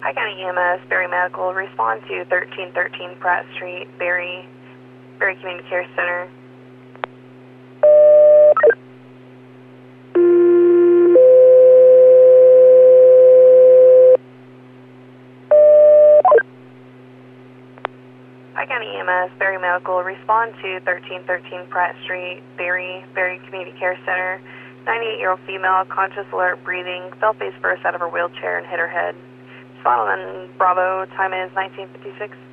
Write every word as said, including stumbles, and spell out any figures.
Hi County E M S, Berry Medical, respond to thirteen thirteen Pratt Street, Berry, Berry Community Care Center. Hi County E M S, Berry Medical, respond to thirteen thirteen Pratt Street, Berry, Berry Community Care Center. ninety-eight-year-old female, conscious, alert, breathing, fell face first out of her wheelchair and hit her head. Spinal and Bravo, time is nineteen fifty-six.